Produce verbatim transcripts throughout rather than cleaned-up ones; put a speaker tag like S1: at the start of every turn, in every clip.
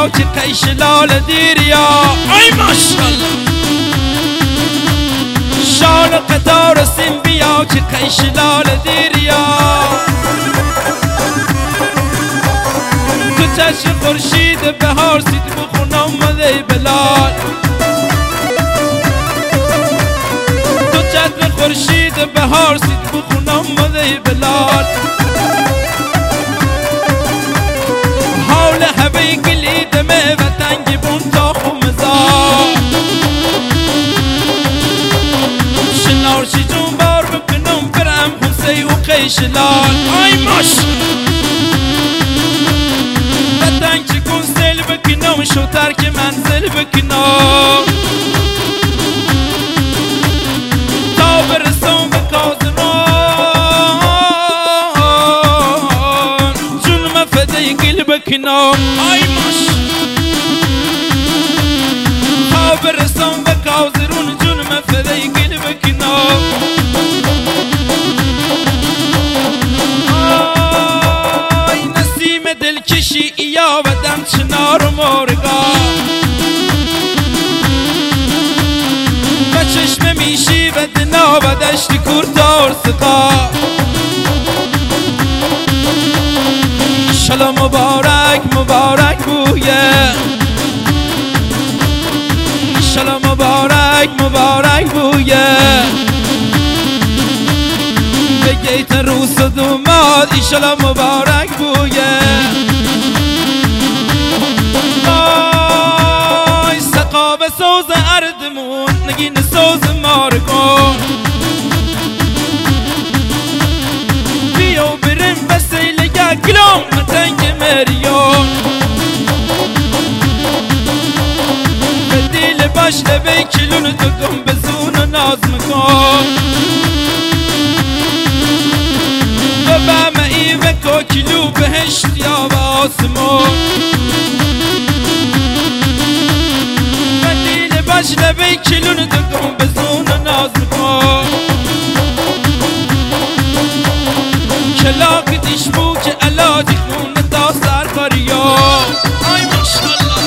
S1: بیا که قیش لال دیریا ای ماشالله شال قطار سیم بیا که قیش لال دیریا تو چشم خورشید بهار سید بخونم مده بلال تو چشم خورشید بهار سید بخونم مده بلال حول هوی گلی دمه و تنگ بون تا خمزار شنارشی جون بار بکنم برم حسی و قیش لال آی ماش و تنگ چکون سل بکنم شوتر که منزل بکنم تا برسم به کازران جون مفده گل بکنم آی ماش تا برسم به کازرون جون مفده گل بکنم آی نسیم دلکشی یا بدم چنار و مرگا و چشم میشی و دنا و دشت کورتار سقا ایشالا مبارک مبارک بویه ایشالا مبارک مبارک بویه به گیت روس دوماد ایشالا مبارک بویه آی سقا به سوز اردمون نگین سوز مارگون بیو برم بسیل یا گلوم متنگ مریون به دیل باش لبه کلون دکم بزون و ناز مکن و بمعی و کوکلو بهشت یا و آسمون و دیل باش لبه کلون دکم بزون و ناز مکن کلاک دیش بو که علاجی خونه تا سر کاریا آی ماشالله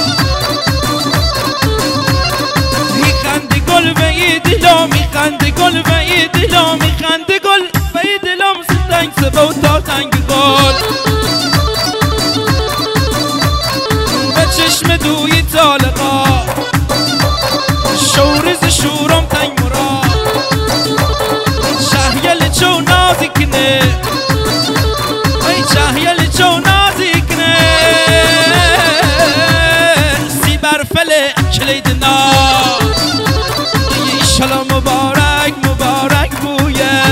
S1: میخنده گل و ای دلا میخنده گل و ای دلا میخنده گل و ای دلام سنگ سبا و تا تنگ گل و چشم دوی طالقا شورز شورم تنگ مرا شهیل چو نازکنه ای شهیل چو نازکنه سی برفله کلیدنا ایشالا مبارک مبارک بویه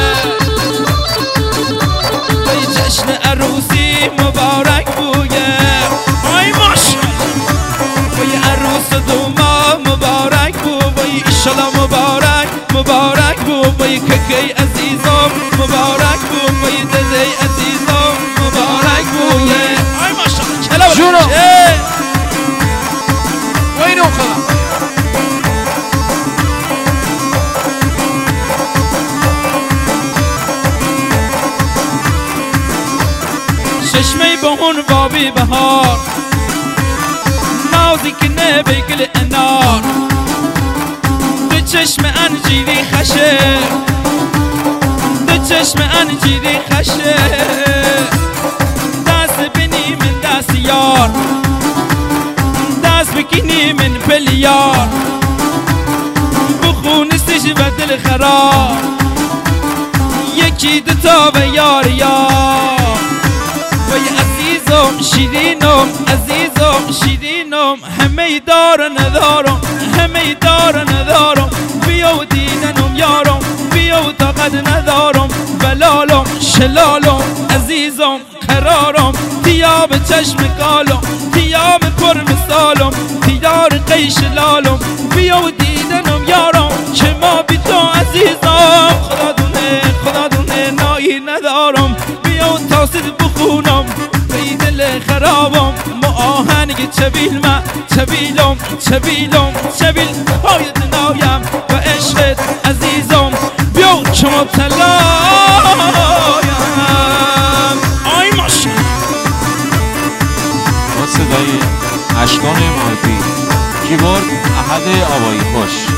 S1: ای جشن عروسی مبارک بویه آی ماشالله وی عروس دوما مبارک بو وی ایشالا مبارک مبارک بو وی ککی عزیزم مبارک بو وی دزی عزیزم مبارک بویه آی ماشالله چلا
S2: جونو
S1: بچه
S2: وینو خلا
S1: چشمه بهون بابی بهار نازی کنه بگل انار دو چشم انجیری خشه دو چشم انجیری خشه دست بینی من دست یار دست بکنی من پلیار بخونستش و دل خراب یکی دوتا و یار یار وی عزیزم شیرینم عزیزم شیرینم همه دار ندارم همه دار ندارم بیا و دیدنم یارم بیا و طاقت ندارم بلالم شلالم عزیزم قرارم تیاب چشم کالم تیاب پر مثالم تیار قیش لالم بیا و دیدنم یارم که ما بی تو عزیزم خدا دونه خدا دونه نایی ندارم بیا و تاسید بخونم بی دل خرابم آهنگ چبیل من چبیلم چبیلم چبیل های دنایم و عشقت عزیزم بیا که مبتلایم
S2: با صدای اشکان بزرگ احد آبایی خوش.